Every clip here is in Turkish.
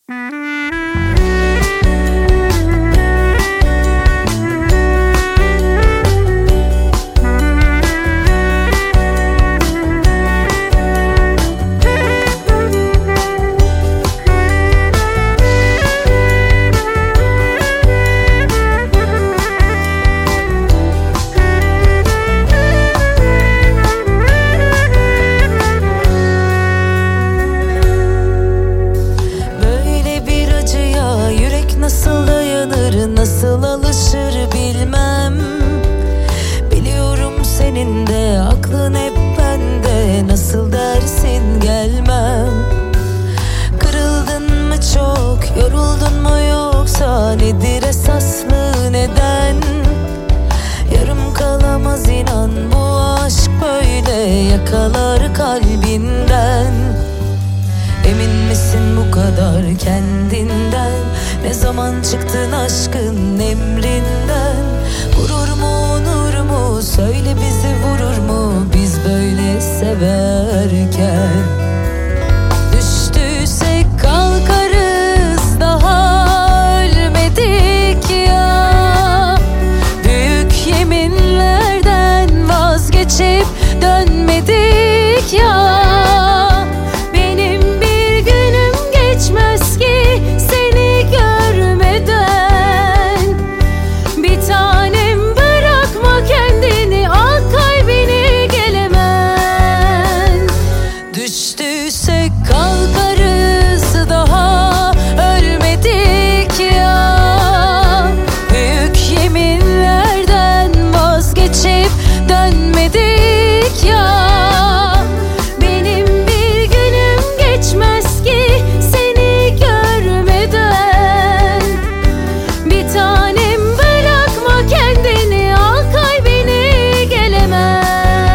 Nasıl dayanır, nasıl alışır bilmem. Biliyorum senin de aklın hep bende, nasıl dersin gelmem. Kırıldın mı çok, yoruldun mu yoksa nedir esaslı neden? Yarım kalamaz inan, bu aşk böyle yakalar kalbinden. Emin misin bu kadar kendinden? Ne zaman çıktın aşkın emrinden? Gurur mu onur mu, söyle bizi vurur mu biz böyle severken? Düştüysek kalkarız, daha ölmedik ya. Büyük yeminlerden vazgeçip dönmedik ya. Düştüysek kalkarız, daha ölmedik ya. Büyük yeminlerden vazgeçip dönmedik ya. Benim bir günüm geçmez ki seni görmeden. Bir tanem bırakma kendini, al kalbini gelemem.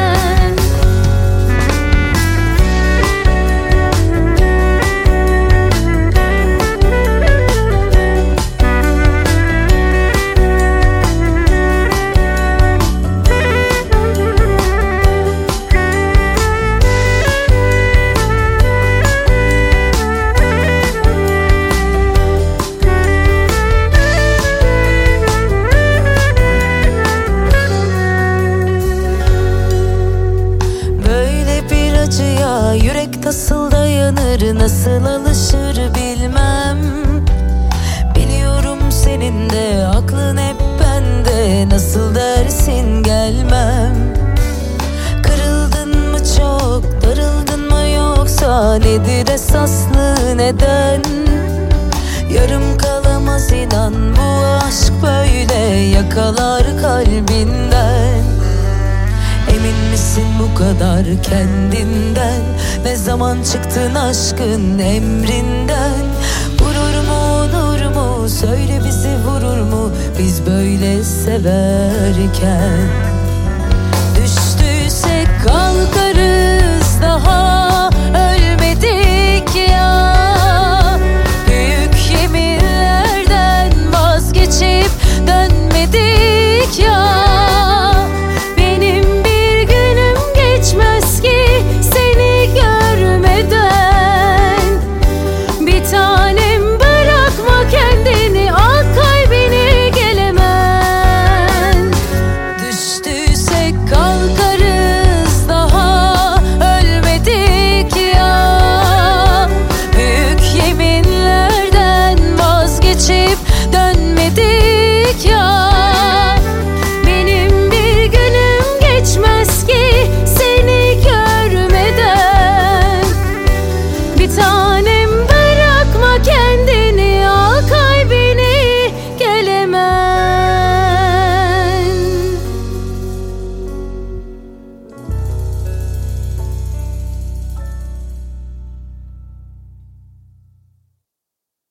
Yürek nasıl dayanır, nasıl alışır bilmem. Biliyorum senin de aklın hep bende, nasıl dersin gelmem. Kırıldın mı çok, darıldın mı yoksa nedir esaslı neden? Yarım kalamaz inan, bu aşk böyle yakalar kalbinden. Emin misin bu kadar kendinden? Ne zaman çıktın aşkın emrinden? Gurur mu onur mu, söyle bizi vurur mu biz böyle severken? Düştüysek kalkarız, daha